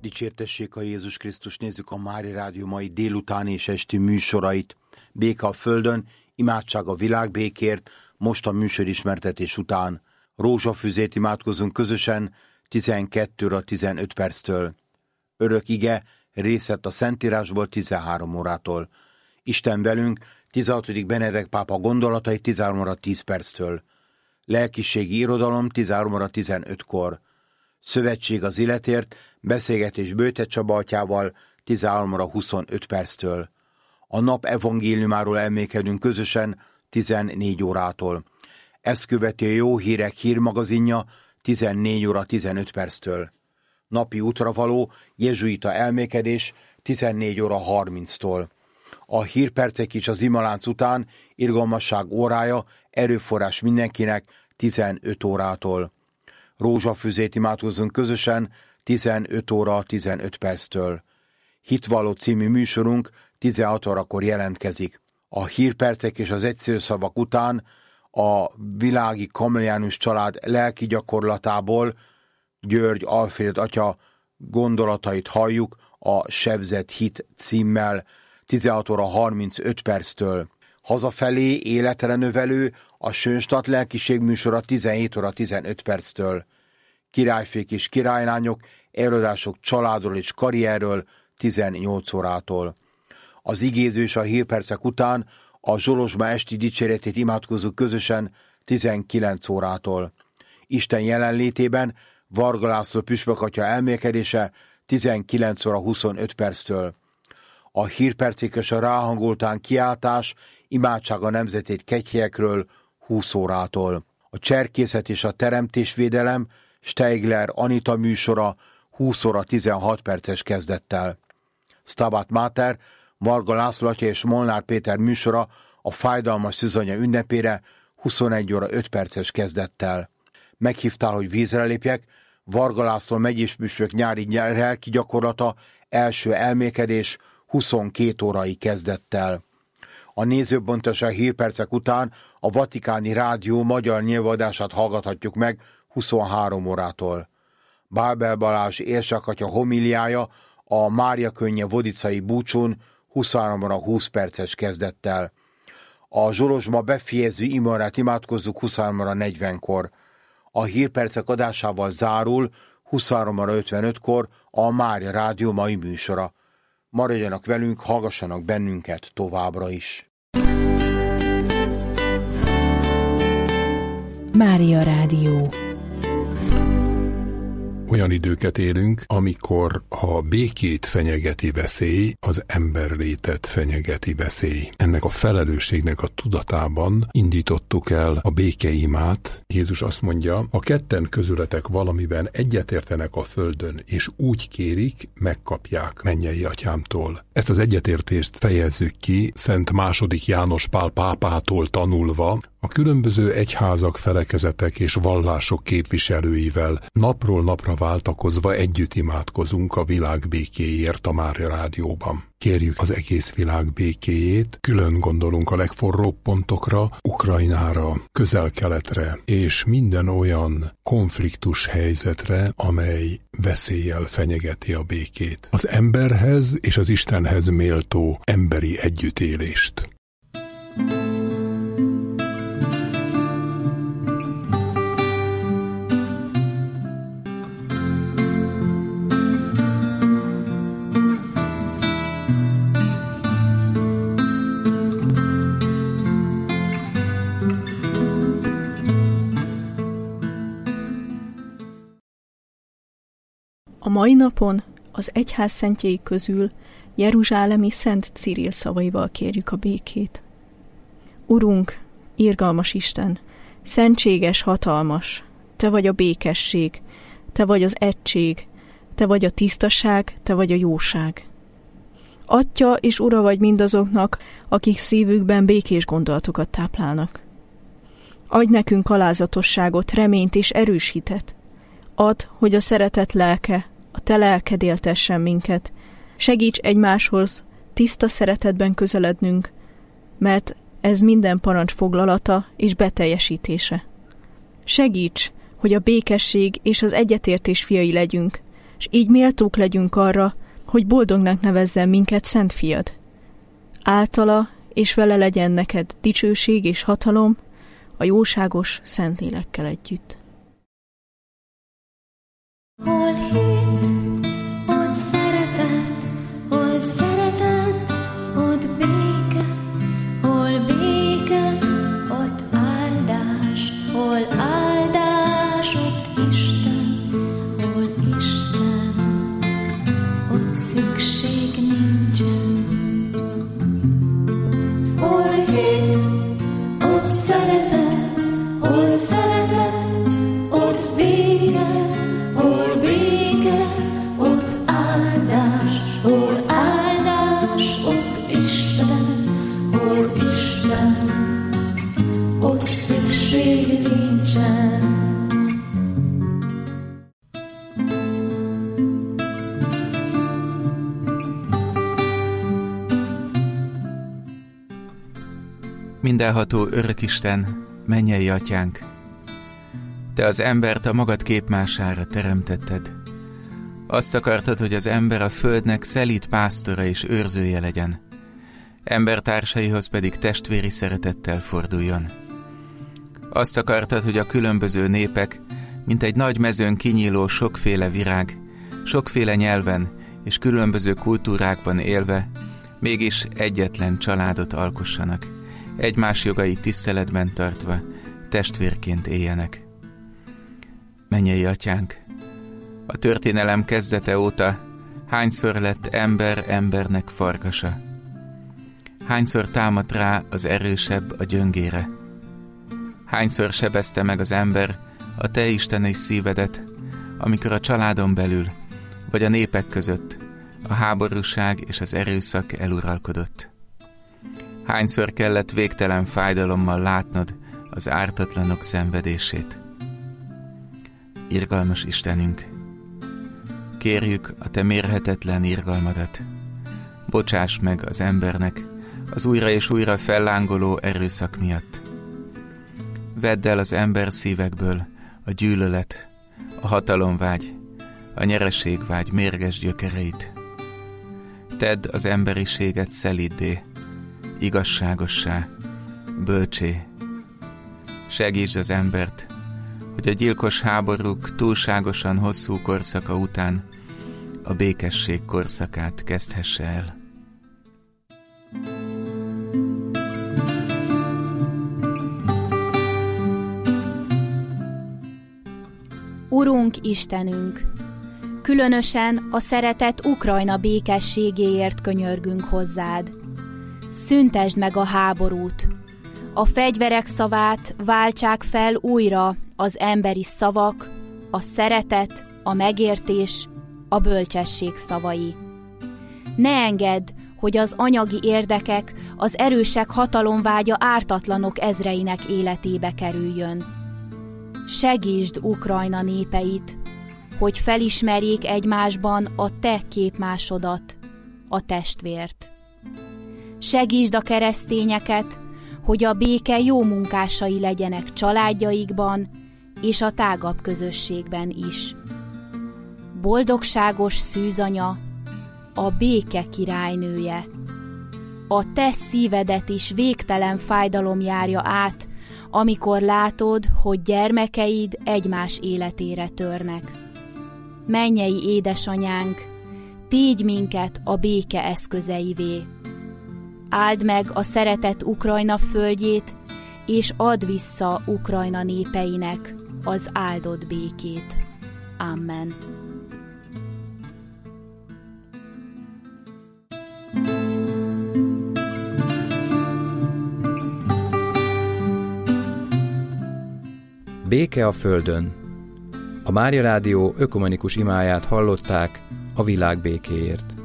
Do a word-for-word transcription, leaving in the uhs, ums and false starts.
Dicsértessék a Jézus Krisztus, nézzük a Mária Rádió mai délutáni és esti műsorait. Béke a földön, imádság a világbékért, most a műsorismertetés után. Rózsafüzét imádkozunk közösen tizenkettő óra tizenöt perctől. Örök ige, részlet a Szentírásból tizenhárom órától. Isten velünk, tizenhatodik Benedek pápa gondolatai tizenhárom óra tíz perctől. Lelkiségi irodalom tizenhárom óra tizenötkor. Szövetség az életért, beszélgetés Bőte Csaba atyával tizenhárom óra huszonöt perctől. A nap evangéliumáról elmékedünk közösen tizennégy órától. Ezt követi a Jó Hírek hírmagazinja tizennégy óra tizenöt perctől. Napi útravaló jezsuita elmékedés tizennégy óra harminctól. A hírpercek is az imalánc után irgalmasság órája, erőforrás mindenkinek tizenöt órától. Rózsafüzét imádkozunk közösen tizenöt óra tizenöt perctől. Hitvalló című műsorunk tizenhat órakor jelentkezik. A hírpercek és az egyszerű szavak után a világi kameliánus család lelki gyakorlatából György Alfréd atya gondolatait halljuk a Sebzett hit címmel tizenhat óra harmincöt perctől. Hazafelé életre növelő a Sönstadt lelkiség műsora tizenhét óra tizenöt perctől. Királyfék és királylányok, előadások családról és karrierről tizennyolc órától. Az igéző és a hírpercek után a Zsolozsma esti dicséretét imádkozunk közösen tizenkilenc órától. Isten jelenlétében Varga László püspök atya elmélkedése tizenkilenc óra huszonöt perctől. A hírpercek és a ráhangoltán kiáltás, imádság a nemzetét kegyhelyekről húsz órától. A cserkészet és a teremtésvédelem Steigler Anita műsora húsz óra tizenhat perces kezdettel. Stabat Mater Varga László atya és Molnár Péter műsora a fájdalmas szűzanya ünnepére huszonegy óra öt perces kezdettel. Meghívtál, hogy vízre lépjek, Varga László megyés püspök nyári lelki gyakorlata első elmékedés huszonkét órai kezdettel. A nézőpontoság hírpercek után a Vatikáni Rádió magyar nyilvadását hallgathatjuk meg huszonhárom órától. Bábel Balázs érsakatya homiliája a Mária könnye vodicai búcsún huszonhárom óra húsz perces kezdettel. A Zsolozsma befejező imárát imádkozzuk huszonhárom óra negyvenkor. A hírpercek adásával zárul huszonhárom óra ötvenötkor a Mária Rádió mai műsora. Maradjanak velünk, hallgassanak bennünket továbbra is. Mária Rádió. Olyan időket élünk, amikor ha békét fenyegeti veszély, az emberlétet fenyegeti veszély. Ennek a felelősségnek a tudatában indítottuk el a békeimát. Jézus azt mondja, ha ketten közületek valamiben egyetértenek a földön, és úgy kérik, megkapják mennyei atyámtól. Ezt az egyetértést fejezzük ki Szent második János Pál pápától tanulva, a különböző egyházak, felekezetek és vallások képviselőivel napról napra váltakozva együtt imádkozunk a világ békéért a Mária Rádióban. Kérjük az egész világ békéjét, külön gondolunk a legforróbb pontokra, Ukrajnára, Közel-Keletre és minden olyan konfliktus helyzetre, amely veszéllyel fenyegeti a békét. Az emberhez és az Istenhez méltó emberi együttélést. A mai napon az egyház szentjei közül jeruzsálemi Szent Ciril szavaival kérjük a békét. Urunk, irgalmas Isten, szentséges, hatalmas, Te vagy a békesség, Te vagy az egység, Te vagy a tisztaság, Te vagy a jóság. Atya és Ura vagy mindazoknak, akik szívükben békés gondolatokat táplálnak. Adj nekünk alázatosságot, reményt és erős hitet. Add, hogy a szeretet lelke, a Te lelked éltessen minket. Segíts egymáshoz tiszta szeretetben közelednünk, mert ez minden parancs foglalata és beteljesítése. Segíts, hogy a békesség és az egyetértés fiai legyünk, és így méltók legyünk arra, hogy boldognak nevezzen minket Szent Fiad. Általa és vele legyen neked dicsőség és hatalom a jóságos Szentlélekkel együtt. Hol hit, ott szeretet, hol szeretet, ott béke, hol béke, ott áldás, hol áldás, ott Isten, hol Isten, ott szükség nincsen. Hol hit, ott szeretet, hol szeretet, ott béke, hol béke, ott áldás, hol áldás, ott Isten, hol Isten, ott szükség nincsen. Mindenható Örökisten, mennyei Atyánk, Te az embert a magad képmására teremtetted. Azt akartad, hogy az ember a földnek szelíd pásztora és őrzője legyen, embertársaihoz pedig testvéri szeretettel forduljon. Azt akartad, hogy a különböző népek, mint egy nagy mezőn kinyíló sokféle virág, sokféle nyelven és különböző kultúrákban élve, mégis egyetlen családot alkossanak, egymás jogait tiszteletben tartva, testvérként éljenek. Mennyei Atyánk, a történelem kezdete óta hányszor lett ember embernek farkasa? Hányszor támadt rá az erősebb a gyöngére? Hányszor sebezte meg az ember a te istenes szívedet, amikor a családon belül, vagy a népek között a háborúság és az erőszak eluralkodott? Hányszor kellett végtelen fájdalommal látnod az ártatlanok szenvedését? Irgalmas Istenünk, kérjük a te mérhetetlen irgalmadat. Bocsáss meg az embernek az újra és újra fellángoló erőszak miatt. Vedd el az ember szívekből a gyűlölet, a hatalomvágy, a nyereségvágy mérges gyökereit. Tedd az emberiséget szeliddé, igazságossá, bölcsé. Segítsd az embert, hogy a gyilkos háborúk túlságosan hosszú korszaka után a békesség korszakát kezdhesse el. Urunk Istenünk, különösen a szeretett Ukrajna békességéért könyörgünk hozzád. Szüntesd meg a háborút, a fegyverek szavát váltsák fel újra az emberi szavak, a szeretet, a megértés, a bölcsesség szavai. Ne engedd, hogy az anyagi érdekek, az erősek hatalomvágya ártatlanok ezreinek életébe kerüljön. Segítsd Ukrajna népeit, hogy felismerjék egymásban a te képmásodat, a testvért. Segítsd a keresztényeket, hogy a béke jó munkásai legyenek családjaikban és a tágabb közösségben is. Boldogságos szűzanya, a béke királynője. A te szívedet is végtelen fájdalom járja át, amikor látod, hogy gyermekeid egymás életére törnek. Mennyei édesanyánk, tégy minket a béke eszközeivé. Áld meg a szeretett Ukrajna földjét, és add vissza Ukrajna népeinek az áldott békét. Amen. Béke a földön. A Mária Rádió ökumenikus imáját hallották a világ békéért.